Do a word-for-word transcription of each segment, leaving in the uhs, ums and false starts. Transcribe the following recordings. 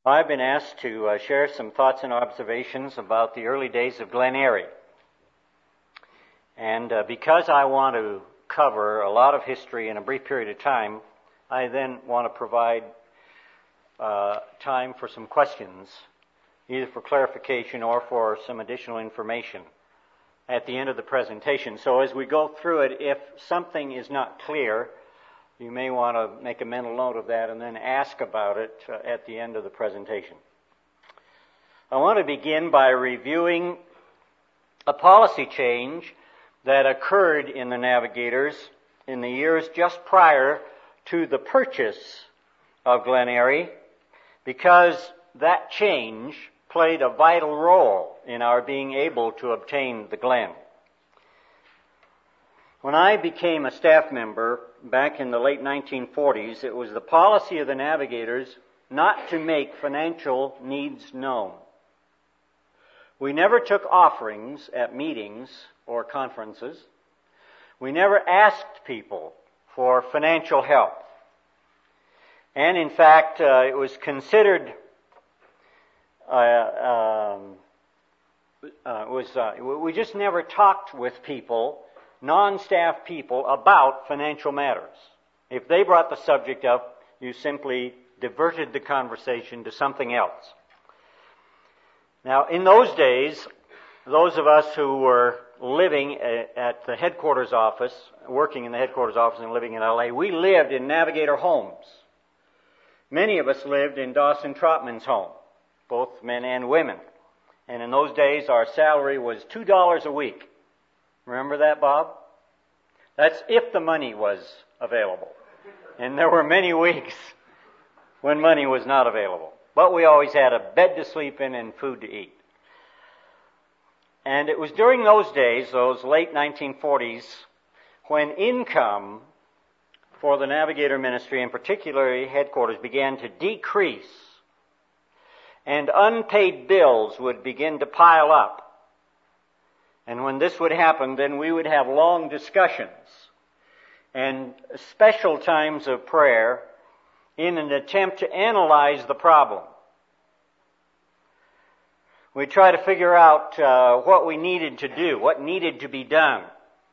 I've been asked to uh, share some thoughts and observations about the early days of Glen Eyrie. And uh, because I want to cover a lot of history in a brief period of time, I then want to provide uh, time for some questions, either for clarification or for some additional information at the end of the presentation. So as we go through it, if something is not clear, you may want to make a mental note of that and then ask about it uh, at the end of the presentation. I want to begin by reviewing a policy change that occurred in the Navigators in the years just prior to the purchase of Glen Eyrie, because that change played a vital role in our being able to obtain the Glen. When I became a staff member back in the late nineteen forties, it was the policy of the Navigators not to make financial needs known. We never took offerings at meetings or conferences. We never asked people for financial help. And in fact, uh, it was considered, uh, um, uh, it was, uh, we just never talked with people, non-staff people, about financial matters. If they brought the subject up, you simply diverted the conversation to something else. Now, in those days, those of us who were living at the headquarters office, working in the headquarters office and living in L A, we lived in Navigator homes. Many of us lived in Dawson Trotman's home, both men and women. And in those days, our salary was two dollars a week. Remember that, Bob? That's if the money was available. And there were many weeks when money was not available. But we always had a bed to sleep in and food to eat. And it was during those days, those late nineteen forties, when income for the Navigator ministry, and particularly headquarters, began to decrease. And unpaid bills would begin to pile up. And when this would happen, then we would have long discussions and special times of prayer in an attempt to analyze the problem. We'd try to figure out uh, what we needed to do, what needed to be done.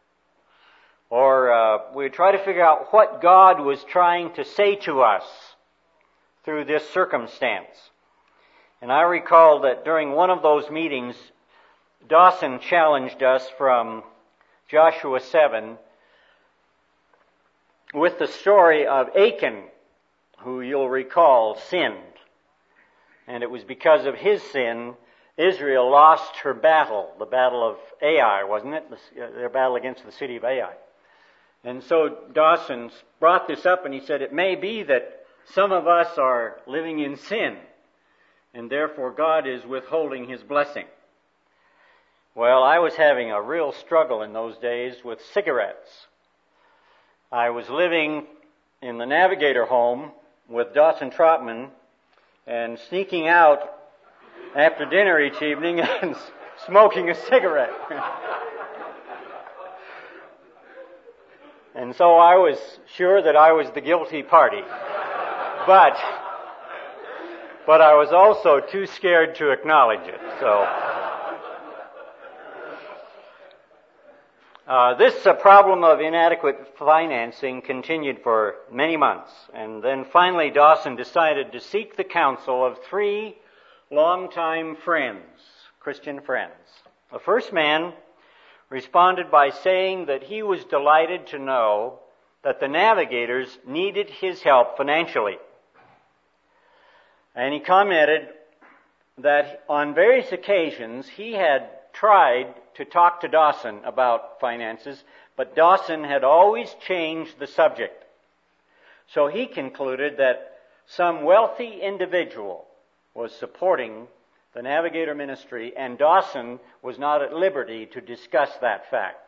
Or uh, we'd try to figure out what God was trying to say to us through this circumstance. And I recall that during one of those meetings, Dawson challenged us from Joshua seven with the story of Achan, who you'll recall sinned. And it was because of his sin, Israel lost her battle, the battle of Ai, wasn't it? Their battle against the city of Ai. And so Dawson brought this up and he said, it may be that some of us are living in sin, and therefore God is withholding His blessing. Well, I was having a real struggle in those days with cigarettes. I was living in the Navigator home with Dawson Trotman and sneaking out after dinner each evening and smoking a cigarette. And so I was sure that I was the guilty party. But, but I was also too scared to acknowledge it, so... Uh, this uh, problem of inadequate financing continued for many months, and then finally Dawson decided to seek the counsel of three longtime friends, Christian friends. The first man responded by saying that he was delighted to know that the Navigators needed his help financially. And he commented that on various occasions he had tried to talk to Dawson about finances, but Dawson had always changed the subject. So he concluded that some wealthy individual was supporting the Navigator ministry, and Dawson was not at liberty to discuss that fact.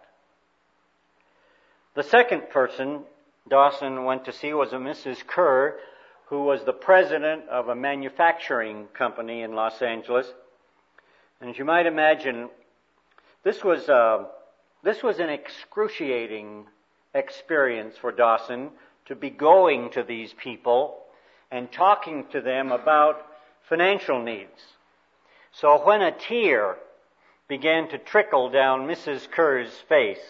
The second person Dawson went to see was a Missus Kerr, who was the president of a manufacturing company in Los Angeles. And as you might imagine, This was uh, this was an excruciating experience for Dawson to be going to these people and talking to them about financial needs. So when a tear began to trickle down Missus Kerr's face,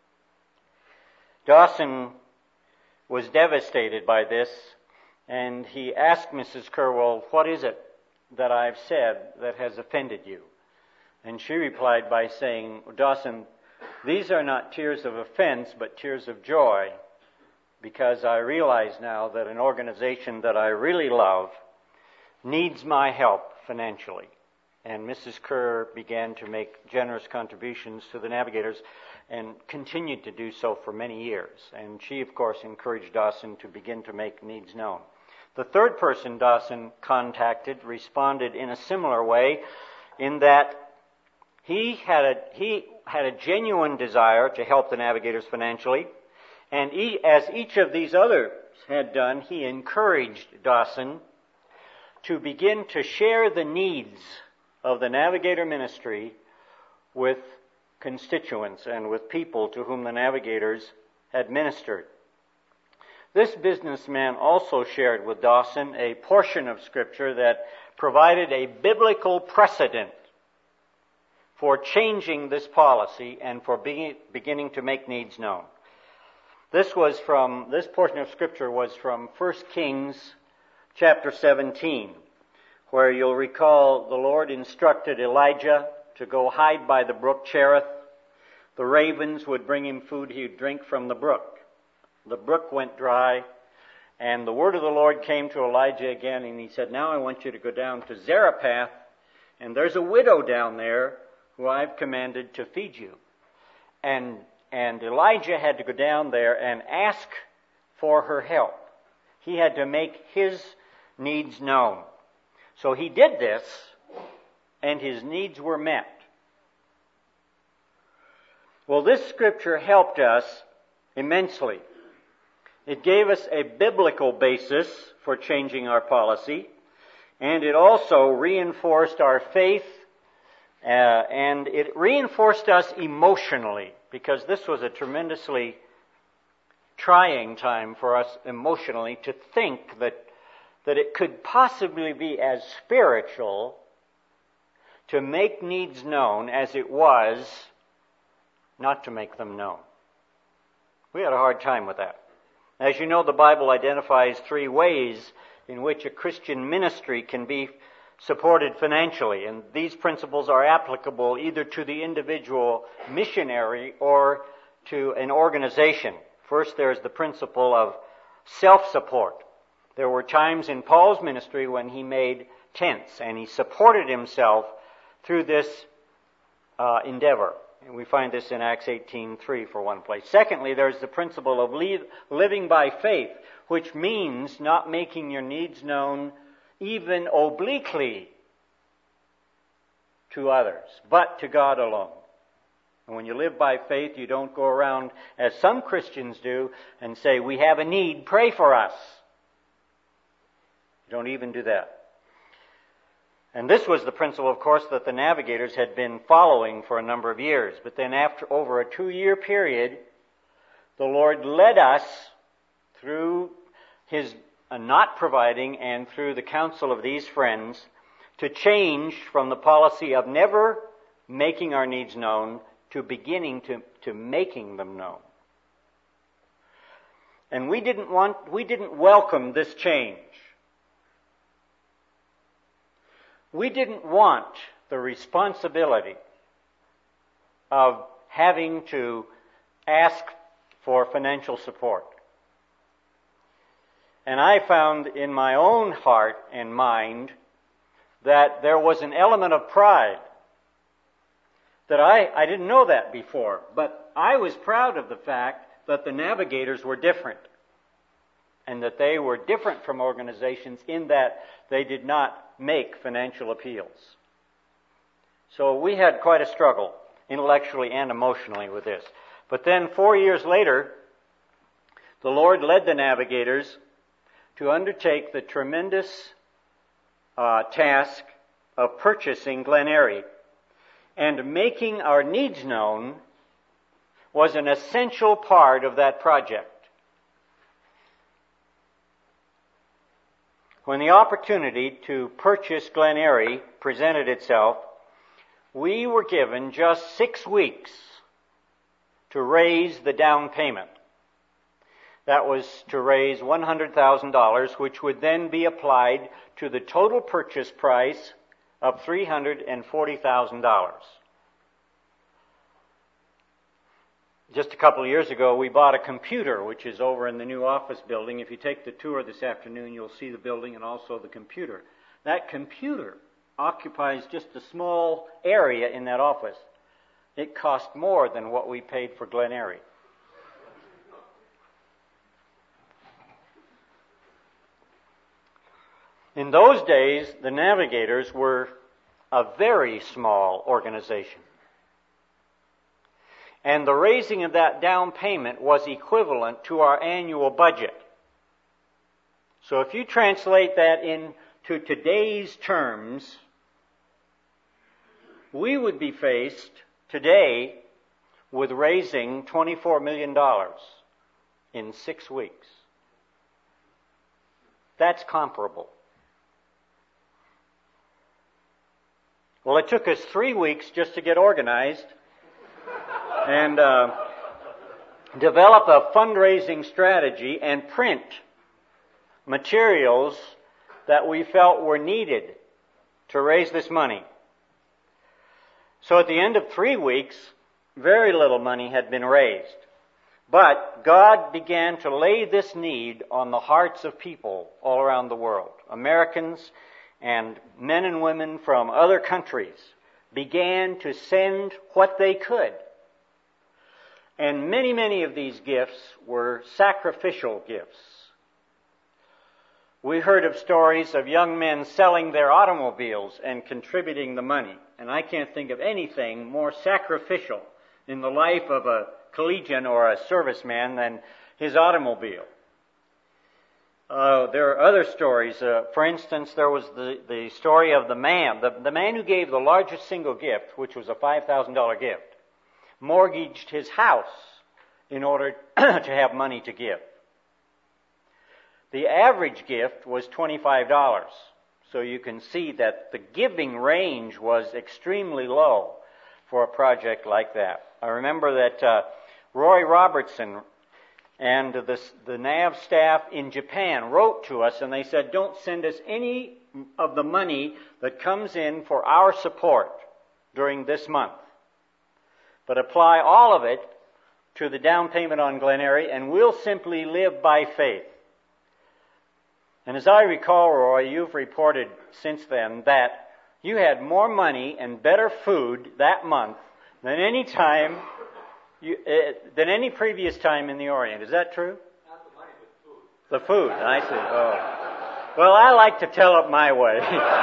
Dawson was devastated by this, and he asked Missus Kerr, well, what is it that I've said that has offended you? And she replied by saying, Dawson, these are not tears of offense, but tears of joy, because I realize now that an organization that I really love needs my help financially. And Missus Kerr began to make generous contributions to the Navigators and continued to do so for many years. And she, of course, encouraged Dawson to begin to make needs known. The third person Dawson contacted responded in a similar way, in that he had a, he had a genuine desire to help the Navigators financially, and he, as each of these others had done, he encouraged Dawson to begin to share the needs of the Navigator ministry with constituents and with people to whom the Navigators had ministered. This businessman also shared with Dawson a portion of Scripture that provided a biblical precedent for changing this policy and for be- beginning to make needs known. This was from, this portion of Scripture was from First Kings chapter seventeen, where you'll recall the Lord instructed Elijah to go hide by the brook Cherith. The ravens would bring him food he would drink from the brook. The brook went dry, and the word of the Lord came to Elijah again, and he said, now I want you to go down to Zarephath, and there's a widow down there who I've commanded to feed you. And And Elijah had to go down there and ask for her help. He had to make his needs known. So he did this, and his needs were met. Well, this scripture helped us immensely. It gave us a biblical basis for changing our policy, and it also reinforced our faith, uh, and it reinforced us emotionally, because this was a tremendously trying time for us emotionally to think that, that it could possibly be as spiritual to make needs known as it was not to make them known. We had a hard time with that. As you know, the Bible identifies three ways in which a Christian ministry can be supported financially, and these principles are applicable either to the individual missionary or to an organization. First, there's the principle of self-support. There were times in Paul's ministry when he made tents, and he supported himself through this uh, endeavor. And we find this in Acts eighteen three for one place. Secondly, there's the principle of leave, living by faith, which means not making your needs known even obliquely to others, but to God alone. And when you live by faith, you don't go around, as some Christians do, and say, we have a need, pray for us. You don't even do that. And this was the principle, of course, that the Navigators had been following for a number of years. But then after over a two-year period, the Lord led us through His uh, not providing and through the counsel of these friends to change from the policy of never making our needs known to beginning to, to making them known. And we didn't want, we didn't welcome this change. We didn't want the responsibility of having to ask for financial support. And I found in my own heart and mind that there was an element of pride. That I, I didn't know that before, but I was proud of the fact that the Navigators were different. And that they were different from organizations in that they did not make financial appeals. So we had quite a struggle, intellectually and emotionally, with this. But then four years later, the Lord led the Navigators to undertake the tremendous uh, task of purchasing Glen Eyrie. And making our needs known was an essential part of that project. when the opportunity to purchase Glen Eyrie presented itself, we were given just six weeks to raise the down payment. That was to raise one hundred thousand dollars, which would then be applied to the total purchase price of three hundred forty thousand dollars. Just a couple of years ago, we bought a computer, which is over in the new office building. If you take the tour this afternoon, you'll see the building and also the computer. That computer occupies just a small area in that office. It cost more than what we paid for Glen Eyrie. In those days, the Navigators were a very small organization. And the raising of that down payment was equivalent to our annual budget. So if you translate that into today's terms, we would be faced today with raising twenty-four million dollars in six weeks. That's comparable. Well, it took us three weeks just to get organized and uh, develop a fundraising strategy and print materials that we felt were needed to raise this money. So at the end of three weeks, very little money had been raised. But God began to lay this need on the hearts of people all around the world. Americans and men and women from other countries began to send what they could. And many, many of these gifts were sacrificial gifts. We heard of stories of young men selling their automobiles and contributing the money. And I can't think of anything more sacrificial in the life of a collegian or a serviceman than his automobile. Uh, there are other stories. Uh, for instance, there was the, the story of the man, the, the man who gave the largest single gift, which was a five thousand dollars gift, mortgaged his house in order to have money to give. The average gift was twenty-five dollars. So you can see that the giving range was extremely low for a project like that. I remember that uh, Roy Robertson and the, the N A V staff in Japan wrote to us and they said, don't send us any of the money that comes in for our support during this month, but apply all of it to the down payment on Glen Eyrie, and we'll simply live by faith. And as I recall, Roy, you've reported since then that you had more money and better food that month than any time, you, uh, than any previous time in the Orient. Is that true? Not the money, but food. The food, I see. Oh. Well, I like to tell it my way.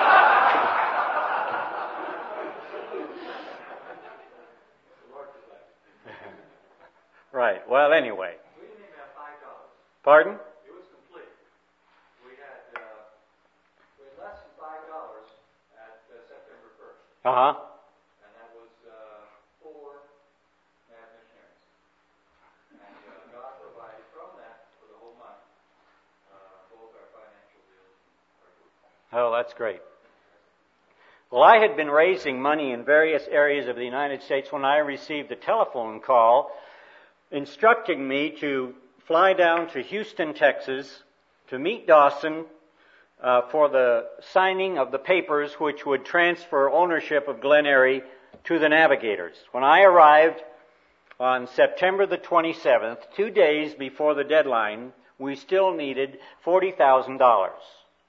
Right. Well, anyway. We didn't even have five dollars. Pardon? It was complete. We had uh, we had less than five dollars at uh, September first. Uh huh. And that was uh, four N A V missionaries. And uh, God provided from that for the whole month, uh, both our financial bills and our food. Oh, that's great. Well, I had been raising money in various areas of the United States when I received a telephone call instructing me to fly down to Houston, Texas, to meet Dawson uh, for the signing of the papers which would transfer ownership of Glen Eyrie to the Navigators. When I arrived on September the twenty-seventh, two days before the deadline, we still needed forty thousand dollars.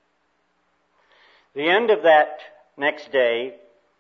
The end of that next day,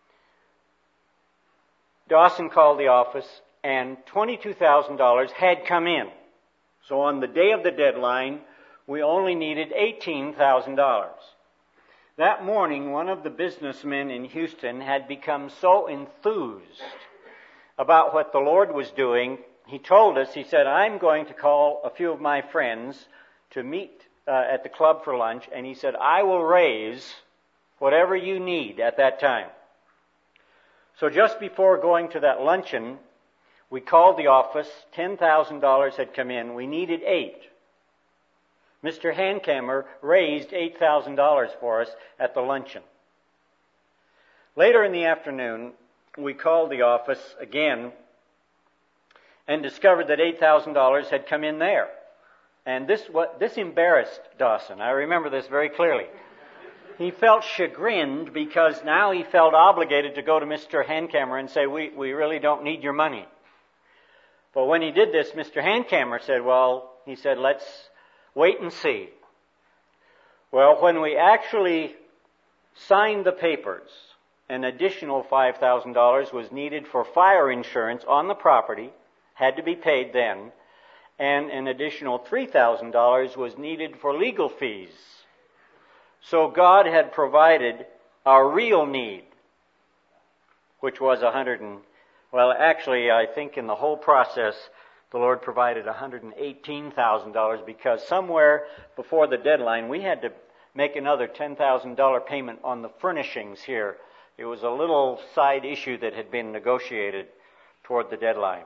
Dawson called the office and twenty-two thousand dollars had come in. So on the day of the deadline, we only needed eighteen thousand dollars. That morning, one of the businessmen in Houston had become so enthused about what the Lord was doing, he told us, he said, I'm going to call a few of my friends to meet uh, at the club for lunch, and he said, I will raise whatever you need at that time. So just before going to that luncheon, we called the office. ten thousand dollars had come in. We needed eight. Mister Hankamer raised eight thousand dollars for us at the luncheon. Later in the afternoon, we called the office again and discovered that eight thousand dollars had come in there. And this what this embarrassed Dawson. I remember this very clearly. He felt chagrined because now he felt obligated to go to Mister Hankamer and say, we, we really don't need your money. But when he did this, Mister Hankamer said, well, he said, let's wait and see. Well, when we actually signed the papers, an additional five thousand dollars was needed for fire insurance on the property, had to be paid then, and an additional three thousand dollars was needed for legal fees. So God had provided our real need, which was a hundred and, well, actually, I think in the whole process, the Lord provided one hundred eighteen thousand dollars because somewhere before the deadline, we had to make another ten thousand dollars payment on the furnishings here. It was a little side issue that had been negotiated toward the deadline.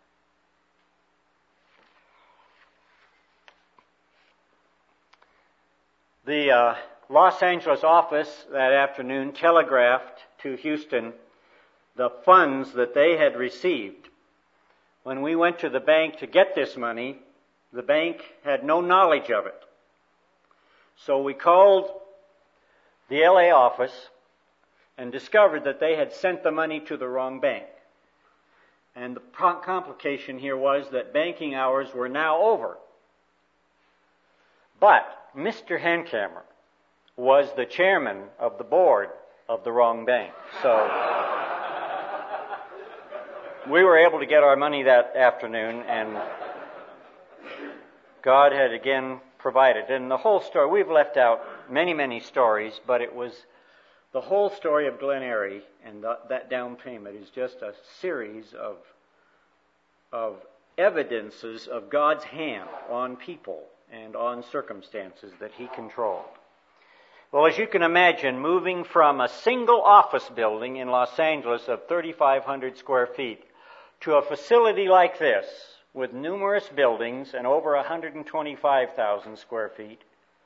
The uh, Los Angeles office that afternoon telegraphed to Houston the funds that they had received. When we went to the bank to get this money, the bank had no knowledge of it. So we called the L A office and discovered that they had sent the money to the wrong bank. And the complication here was that banking hours were now over. But Mister Hankamer was the chairman of the board of the wrong bank. So we were able to get our money that afternoon, and God had again provided. And the whole story, we've left out many, many stories, but it was the whole story of Glen Eyrie, and the, that down payment is just a series of, of evidences of God's hand on people and on circumstances that He controlled. Well, as you can imagine, moving from a single office building in Los Angeles of thirty-five hundred square feet to a facility like this with numerous buildings and over one hundred twenty-five thousand square feet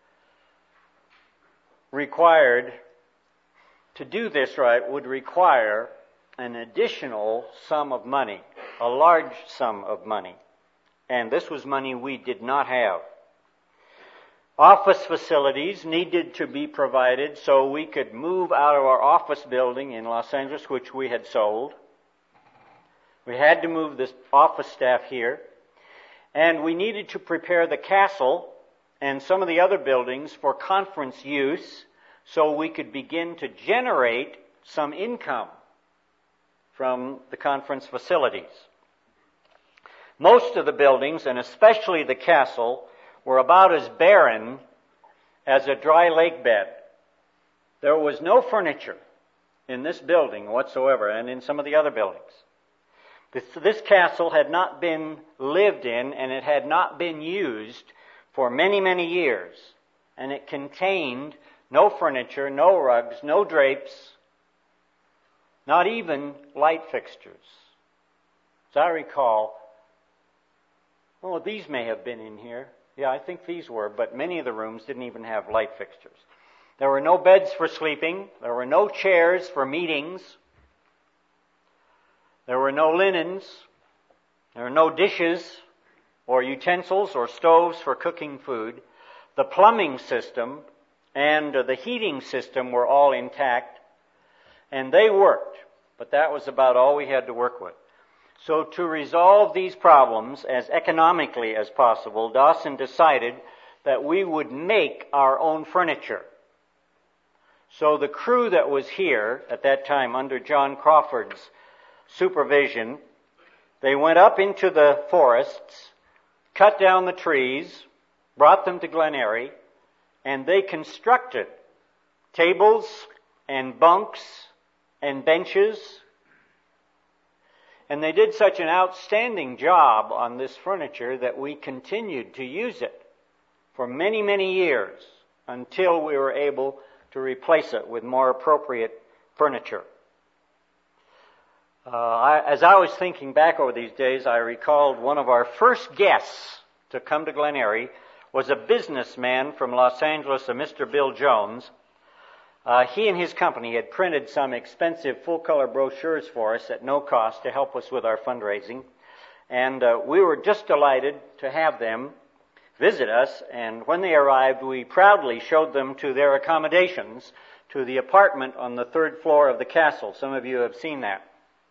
required, to do this right, would require an additional sum of money, a large sum of money. And this was money we did not have. Office facilities needed to be provided so we could move out of our office building in Los Angeles, which we had sold. We had to move this office staff here. And we needed to prepare the castle and some of the other buildings for conference use so we could begin to generate some income from the conference facilities. Most of the buildings, and especially the castle, were about as barren as a dry lake bed. There was no furniture in this building whatsoever, and in some of the other buildings. This, this castle had not been lived in, and it had not been used for many, many years. And it contained no furniture, no rugs, no drapes, not even light fixtures. As I recall, oh, these may have been in here. Yeah, I think these were, but many of the rooms didn't even have light fixtures. There were no beds for sleeping. There were no chairs for meetings. There were no linens. There were no dishes or utensils or stoves for cooking food. The plumbing system and the heating system were all intact, and they worked, but that was about all we had to work with. So to resolve these problems as economically as possible, Dawson decided that we would make our own furniture. So the crew that was here at that time under John Crawford's supervision, they went up into the forests, cut down the trees, brought them to Glen Eyrie, and they constructed tables and bunks and benches. And they did such an outstanding job on this furniture that we continued to use it for many, many years until we were able to replace it with more appropriate furniture. Uh, I, as I was thinking back over these days, I recalled one of our first guests to come to Glen Eyrie was a businessman from Los Angeles, a Mister Bill Jones. Uh, he and his company had printed some expensive full-color brochures for us at no cost to help us with our fundraising. And uh, we were just delighted to have them visit us. And when they arrived, we proudly showed them to their accommodations, to the apartment on the third floor of the castle. Some of you have seen that.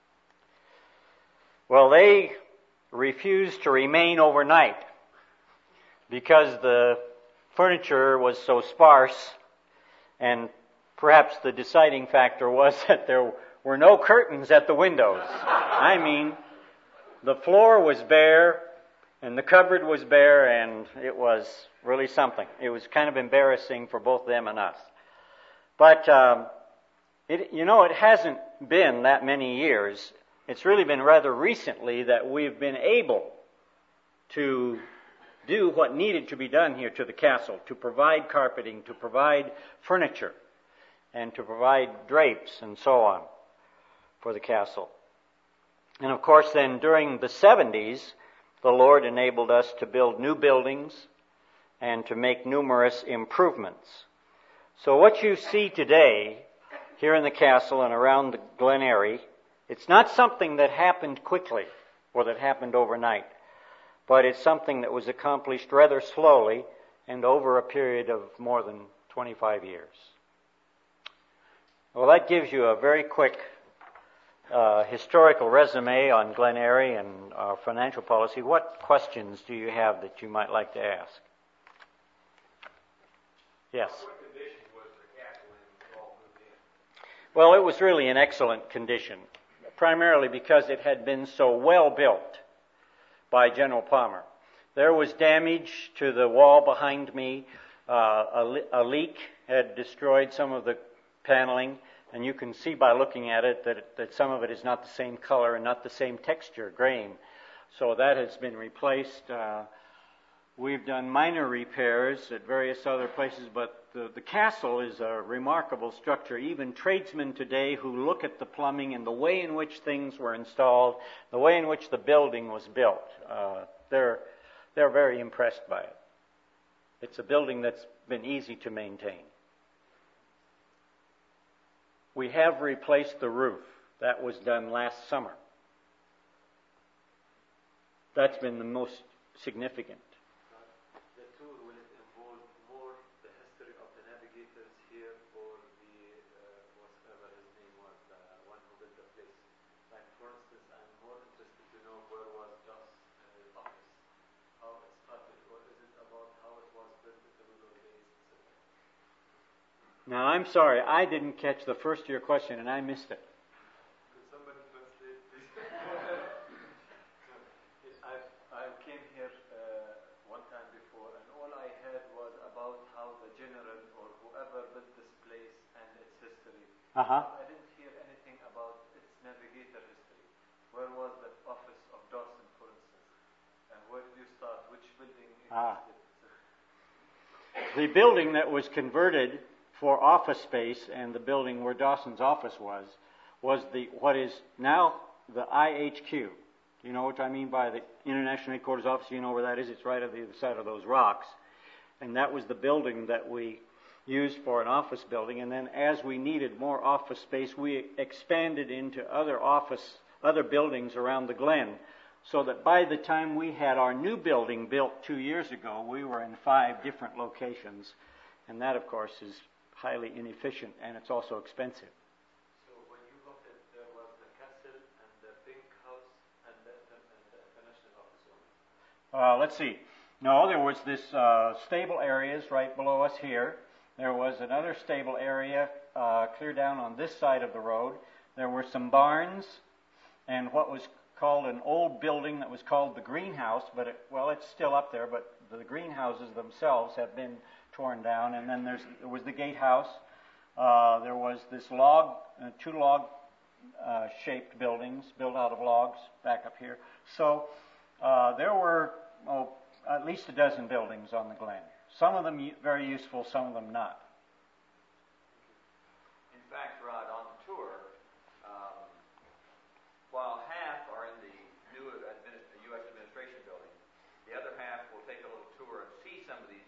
Well, they refused to remain overnight because the furniture was so sparse, and perhaps the deciding factor was that there were no curtains at the windows. I mean, the floor was bare, and the cupboard was bare, and it was really something. It was kind of embarrassing for both them and us. But, um, it, you know, it hasn't been that many years. It's really been rather recently that we've been able to do what needed to be done here to the castle, to provide carpeting, to provide furniture, and to provide drapes and so on for the castle. And of course then during the seventies, the Lord enabled us to build new buildings and to make numerous improvements. So what you see today here in the castle and around the Glen Eyrie, it's not something that happened quickly or that happened overnight, but it's something that was accomplished rather slowly and over a period of more than twenty-five years. Well, that gives you a very quick uh, historical resume on Glen Eyrie and our financial policy. What questions do you have that you might like to ask? Yes? What condition was the castle in when you all moved in? Well, it was really in excellent condition, primarily because it had been so well built by General Palmer. There was damage to the wall behind me. Uh, a, le- a leak had destroyed some of the paneling, and you can see by looking at it that, that some of it is not the same color and not the same texture, grain. So that has been replaced. Uh, we've done minor repairs at various other places, but the, the castle is a remarkable structure. Even tradesmen today who look at the plumbing and the way in which things were installed, the way in which the building was built, uh, they're, they're very impressed by it. It's a building that's been easy to maintain. We have replaced the roof. That was done last summer. That's been the most significant. The tour will involve more the history of the navigators here, or the uh, whatever his name was, the one who built the place. Like, for instance, I'm more interested to know where was Joss' uh, office, how it started, or is it about how it was built in the Tudor days, et cetera. Now, I'm sorry, I didn't catch the first of your question, and I missed it. Could somebody translate, please? I I came here uh, one time before, and all I heard was about how the general or whoever built this place and its history. Uh-huh. I didn't hear anything about its navigator history. Where was the office of Dawson, for instance? And where did you start? Which building Ah. existed? The building that was converted for office space, and the building where Dawson's office was, was the what is now the I H Q. You know what I mean by the International Headquarters Office? You know where that is? It's right on the other side of those rocks. And that was the building that we used for an office building. And then as we needed more office space, we expanded into other office, other buildings around the Glen, so that by the time we had our new building built two years ago, we were in five different locations. And that, of course, is highly inefficient, and it's also expensive. So when you got it, there was the castle and the pink house and the, the, and the international office only. Uh, let's see. No, there was this uh, stable areas right below us here. There was another stable area uh, clear down on this side of the road. There were some barns and what was called an old building that was called the greenhouse, but it, well, it's still up there, but the greenhouses themselves have been torn down. And then there's, there was the gatehouse. Uh, there was this log, uh, two log uh, shaped buildings built out of logs back up here. So uh, there were oh, at least a dozen buildings on the Glen. Some of them very useful, some of them not. In fact, Rod, on the tour, um, while half are in the new administ- U S administration building, the other half will take a little tour and see some of these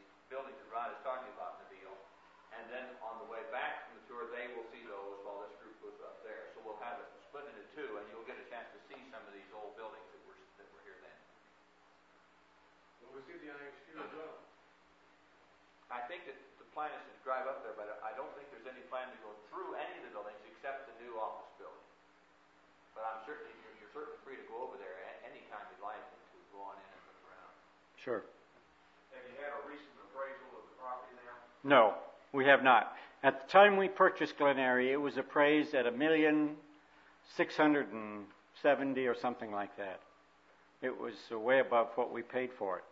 think that the plan is to drive up there, but I don't think there's any plan to go through any of the buildings except the new office building. But I'm certainly, you're, you're certainly free to go over there at any time you'd like and to go on in and look around. Sure. Have you had a recent appraisal of the property now? No, we have not. At the time we purchased Glen Eyrie, it was appraised at a million six hundred and seventy or something like that. It was way above what we paid for it.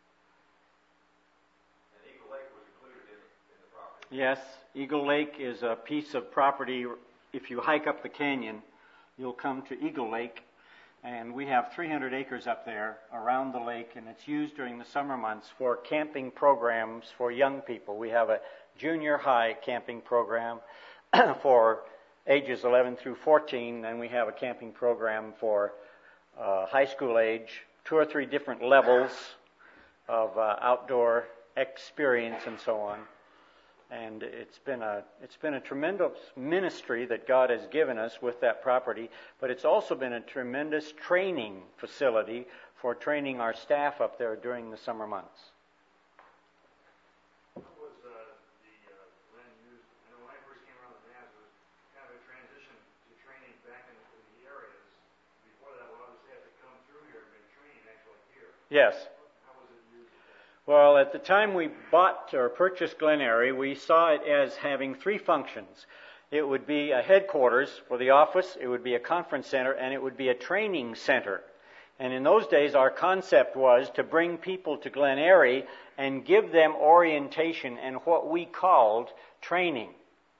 And Eagle Lake was included in, in the property? Yes, Eagle Lake is a piece of property. If you hike up the canyon, you'll come to Eagle Lake, and we have three hundred acres up there around the lake, and it's used during the summer months for camping programs for young people. We have a junior high camping program for ages eleven through fourteen, and we have a camping program for uh, high school age, two or three different levels of uh, outdoor experience and so on. And it's been a it's been a tremendous ministry that God has given us with that property, but it's also been a tremendous training facility for training our staff up there during the summer months. What was uh, the uh, land used? I know when I first came around the Naz, it was kind of a transition to training back in, in the areas. Before that, we'll obviously have to come through here and make training actually here. Yes. How was it used? Well, at the time we bought or purchased Glen Eyrie, we saw it as having three functions. It would be a headquarters for the office, it would be a conference center, and it would be a training center. And in those days, our concept was to bring people to Glen Eyrie and give them orientation and what we called training.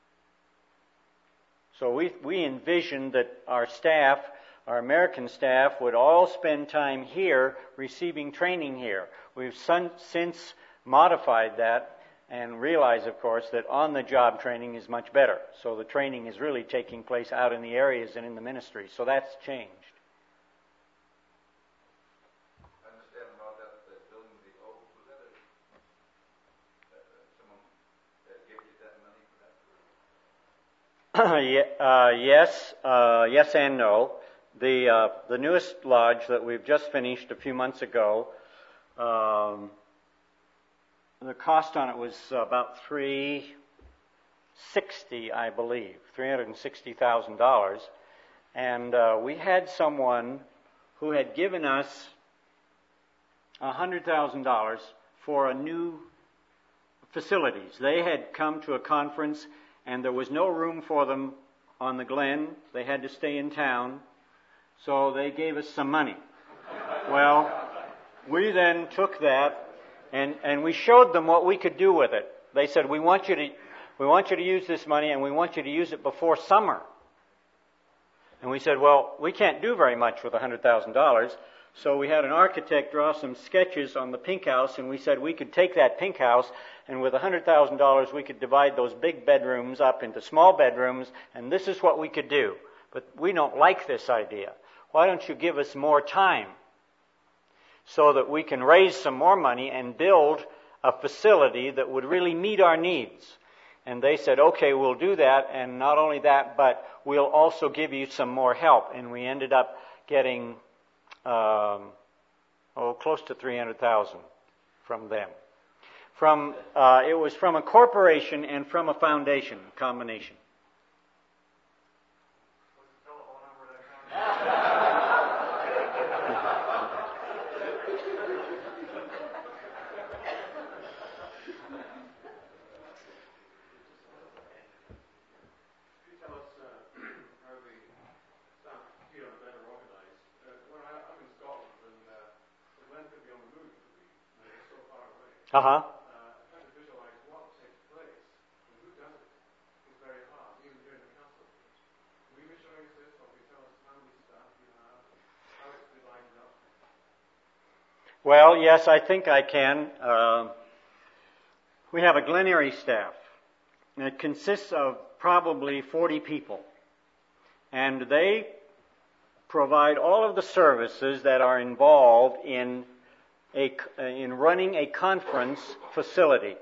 So we, we envisioned that our staff, our American staff, would all spend time here receiving training here. We've son, since modified that and realized, of course, that on-the-job training is much better. So the training is really taking place out in the areas and in the ministry. So that's changed. I understand about that, that building, the old, was that a, that, uh, someone that gave you that money for that? Ye- uh, yes, uh, yes and no. The uh, the newest lodge that we've just finished a few months ago, um, the cost on it was about three sixty, I believe, three hundred and sixty thousand dollars, and uh, we had someone who had given us a hundred thousand dollars for a new facilities. They had come to a conference, and there was no room for them on the Glen. They had to stay in town. So they gave us some money. Well, we then took that and, and we showed them what we could do with it. They said, we want you to we want you to use this money and we want you to use it before summer. And we said, well, we can't do very much with one hundred thousand dollars. So we had an architect draw some sketches on the pink house, and we said we could take that pink house, and with one hundred thousand dollars we could divide those big bedrooms up into small bedrooms, and this is what we could do. But we don't like this idea. Why don't you give us more time so that we can raise some more money and build a facility that would really meet our needs? And they said, okay, we'll do that, and not only that, but we'll also give you some more help. And we ended up getting um, oh, close to three hundred thousand dollars from them. From uh, it was from a corporation and from a foundation combination. What's the telephone number that Could you tell us uh, how the staff here are better organized? Uh, when I, I'm in Scotland, and uh, the Glen could be on the move, could be, and it's so far away. Uh-huh. Uh, trying to visualize what takes place and who does it is very hard, even during the council. Can we visualize this, or can you tell us how many staff you have and how it's divided up? Well, yes, I think I can. Uh, we have a Glen Eyrie staff. And it consists of probably forty people. And they provide all of the services that are involved in a, in running a conference facility.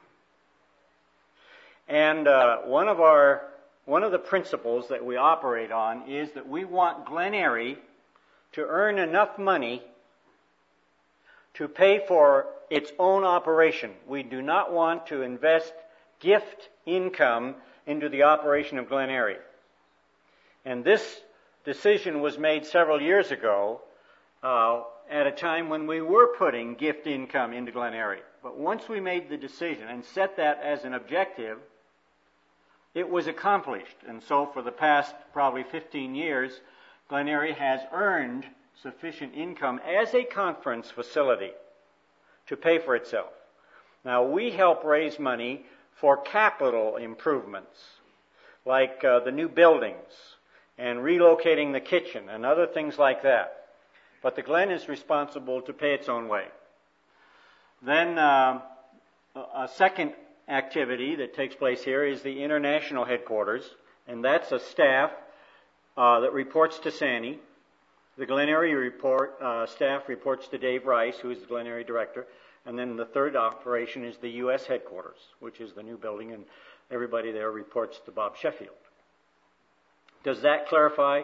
And uh, one of our one of the principles that we operate on is that we want Glen Eyrie to earn enough money to pay for its own operation. We do not want to invest gift income into the operation of Glen Eyrie. And this decision was made several years ago uh, at a time when we were putting gift income into Glen Eyrie. But once we made the decision and set that as an objective, it was accomplished. And so for the past probably fifteen years, Glen Eyrie has earned sufficient income as a conference facility to pay for itself. Now, we help raise money for capital improvements, like uh, the new buildings and relocating the kitchen and other things like that. But the Glen is responsible to pay its own way. Then uh, a second activity that takes place here is the international headquarters, and that's a staff uh, that reports to Sandy. The Glen Eyrie report, uh, staff reports to Dave Rice, who is the Glen Eyrie director, and then the third operation is the U S headquarters, which is the new building, and everybody there reports to Bob Sheffield. Does that clarify?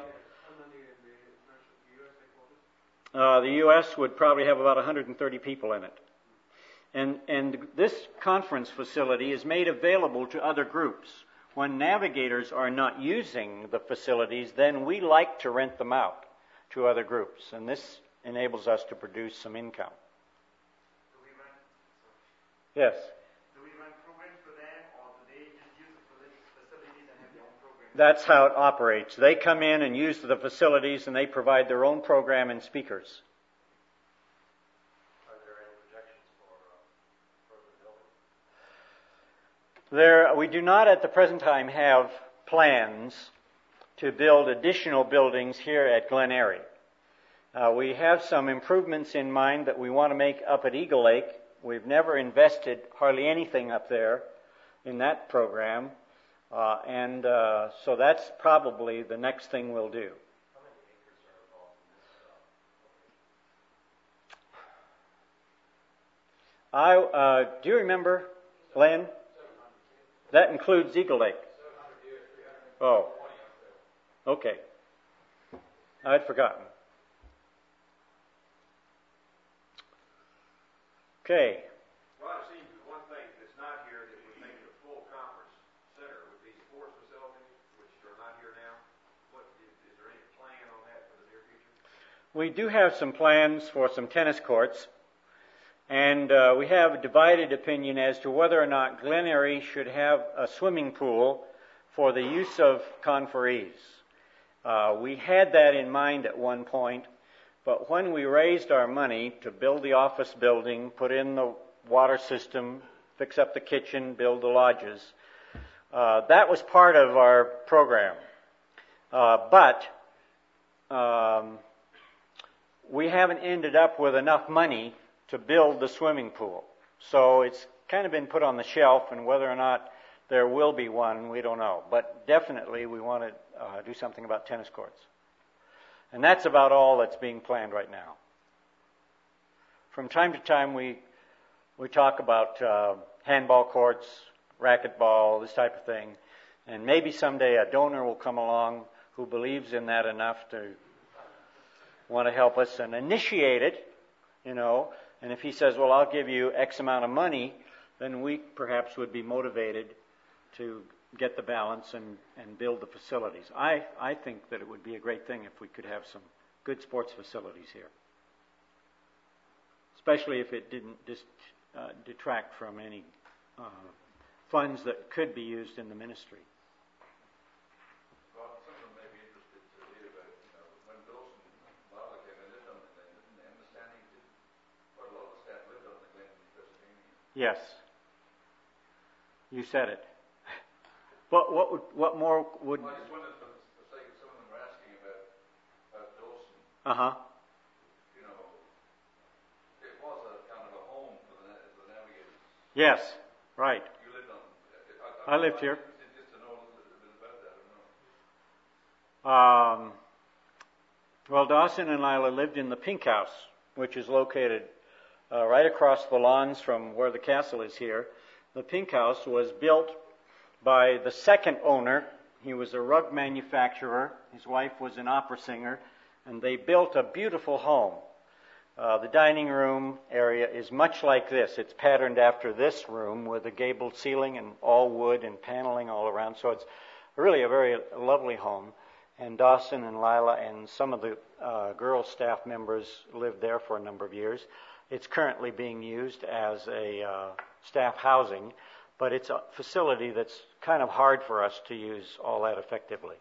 Uh, the U S would probably have about one hundred thirty people in it. And, and this conference facility is made available to other groups. When navigators are not using the facilities, then we like to rent them out to other groups. And this enables us to produce some income. Do we rent? Yes? Do we run programs for them, or do they just use the facilities and have their own program? That's how it operates. They come in and use the facilities, and they provide their own program and speakers. Are there any projections for uh, further building? There, we do not at the present time have plans to build additional buildings here at Glen Eyrie. Uh, we have some improvements in mind that we want to make up at Eagle Lake. We've never invested hardly anything up there in that program, uh, and uh, so that's probably the next thing we'll do. How many acres are involved in this? Uh, I uh, do you remember, Len? That includes Eagle Lake. Oh, okay. I'd forgotten. Okay. Well, it seems the one thing that's not here that would make it a full conference center would be sports facilities, which are not here now. What is, is there any plan on that for the near future? We do have some plans for some tennis courts, and uh, we have a divided opinion as to whether or not Glen Eyrie should have a swimming pool for the use of conferees. Uh, we had that in mind at one point, but when we raised our money to build the office building, put in the water system, fix up the kitchen, build the lodges, uh, that was part of our program. Uh, but um, we haven't ended up with enough money to build the swimming pool. So it's kind of been put on the shelf, and whether or not there will be one, we don't know. But definitely we want to uh, do something about tennis courts. And that's about all that's being planned right now. From time to time we we talk about uh, handball courts, racquetball, this type of thing. And maybe someday a donor will come along who believes in that enough to want to help us and initiate it, you know. And if he says, well, I'll give you X amount of money, then we perhaps would be motivated to get the balance and, and build the facilities. I, I think that it would be a great thing if we could have some good sports facilities here, especially if it didn't just uh, detract from any uh, funds that could be used in the ministry. Well, some of them may be interested to read about, you know, when Dawson and Lala came, they lived on the Glen, didn't they? And the standing, quite a lot of the staff lived on the Glen in Pennsylvania. Yes. You said it. What what would, what more would? Well, I just wanted to, to say that some of them were asking about, about Dawson. Uh huh. You know, it was a kind of a home for the, the navigators. Yes. Right. You lived on. I I, lived here. Just to know a little bit about that. I don't know. Um, well, Dawson and Lila lived in the Pink House, which is located uh, right across the lawns from where the castle is here. The Pink House was built by the second owner. He was a rug manufacturer. His wife was an opera singer, and they built a beautiful home. Uh, the dining room area is much like this. It's patterned after this room with a gabled ceiling and all wood and paneling all around. So it's really a very lovely home. And Dawson and Lila and some of the uh, girl staff members lived there for a number of years. It's currently being used as a uh, staff housing, but it's a facility that's kind of hard for us to use all that effectively.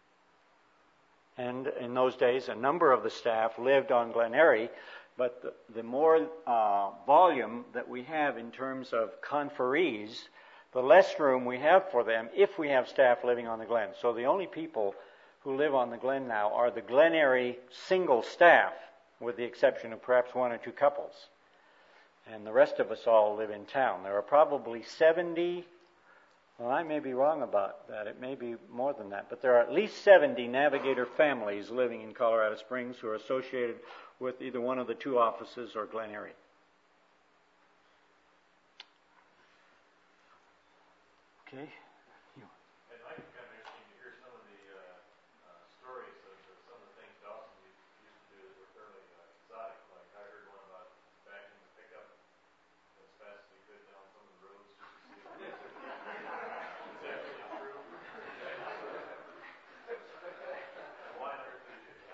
And in those days, a number of the staff lived on Glen Eyrie, but the, the more uh, volume that we have in terms of conferees, the less room we have for them if we have staff living on the Glen. So the only people who live on the Glen now are the Glen Eyrie single staff, with the exception of perhaps one or two couples. And the rest of us all live in town. There are probably seventy, well, I may be wrong about that. It may be more than that. But there are at least seventy Navigator families living in Colorado Springs who are associated with either one of the two offices or Glen Eyrie. Okay. It might be kind of interesting to hear some of the uh, uh, stories of the, some of the things Dawson used, used to do that were fairly uh, exotic. Like I heard one about backing the pickup as fast as he could down some of the roads just to see if it was actually true. Why on earth did he do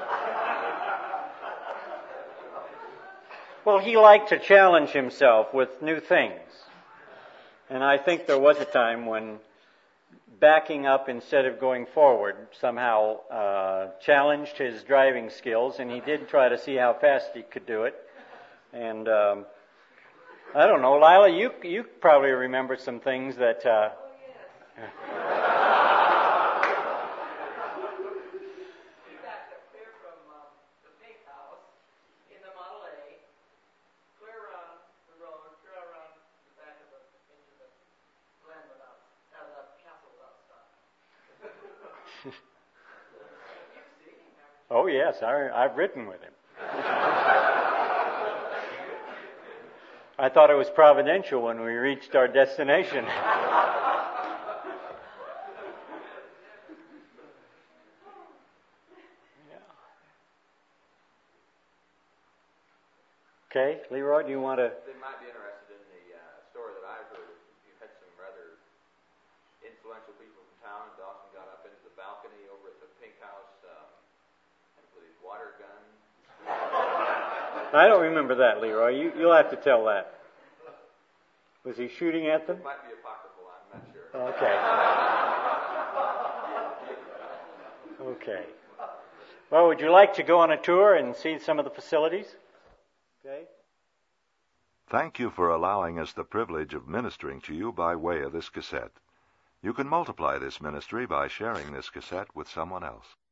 that? Well, he liked to challenge himself with new things. And I think there was a time when backing up instead of going forward somehow uh, challenged his driving skills, and he did try to see how fast he could do it. And um, I don't know, Lila, you you probably remember some things that. Uh, Oh, yes, I, I've ridden with him. I thought it was providential when we reached our destination. Yeah. Okay, Leroy, do you want to... They might be interested in the uh, story that I've heard. You had some rather influential people from town, and Dawson got up into the balcony over at the Pink House um, with his water gun. I don't remember that, Leroy. You, you'll have to tell that. Was he shooting at them? It might be apocryphal, I'm not sure. Okay. Okay. Well, would you like to go on a tour and see some of the facilities? Okay. Thank you for allowing us the privilege of ministering to you by way of this cassette. You can multiply this ministry by sharing this cassette with someone else.